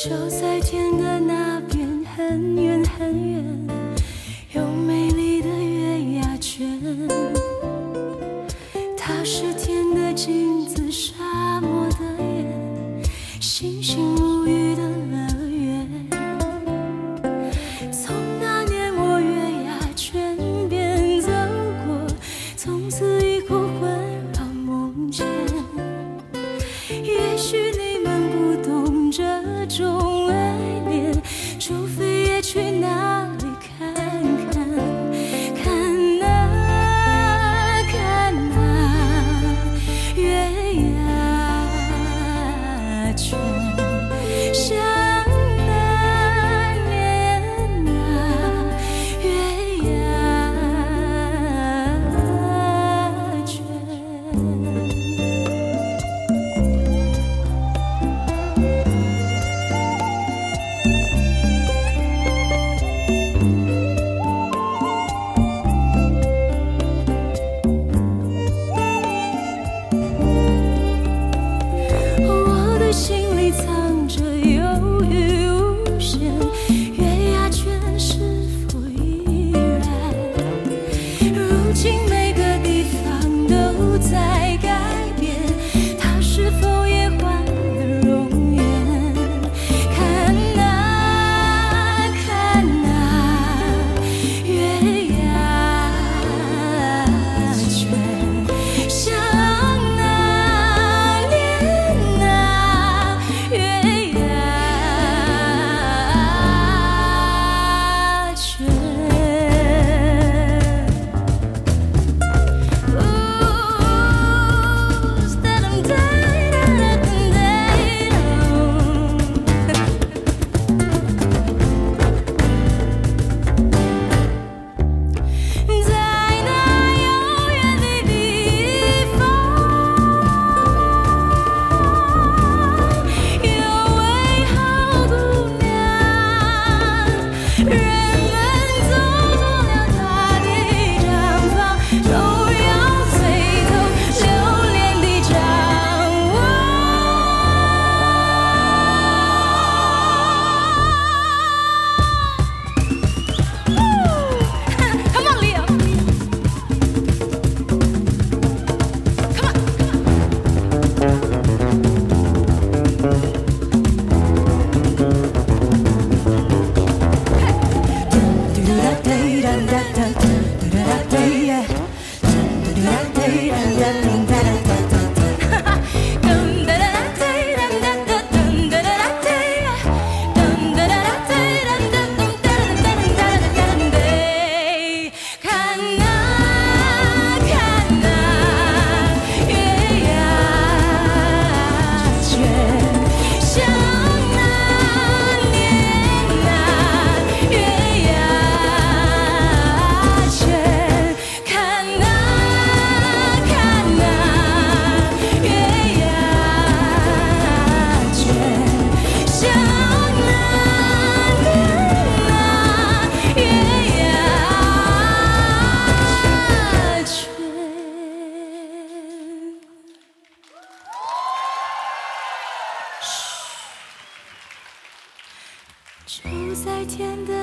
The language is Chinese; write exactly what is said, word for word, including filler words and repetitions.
就在天的那边，很远很远，有美丽的月牙泉。它是天的镜子，沙漠的眼，星星如雨的乐园。从那年我月牙泉边走过，从此以后环绕梦间。也许你们不懂这种爱恋，除非也去那里看看，看啊看啊月牙泉，想那年啊月牙泉。我的心里藏着忧郁无限，月牙泉是否依然？如今每个地方都在改变，它是否也换了容颜？看啊看啊月牙泉，想那年啊月牙泉。在那遥远的地方，有位好姑娘，人们走过了她的毡房，都要回头留恋地张望。Come on, Leo. Come on.看啊看啊月牙泉，想那年啊月牙泉，看啊看啊月牙泉，想那年啊月牙泉。就在天的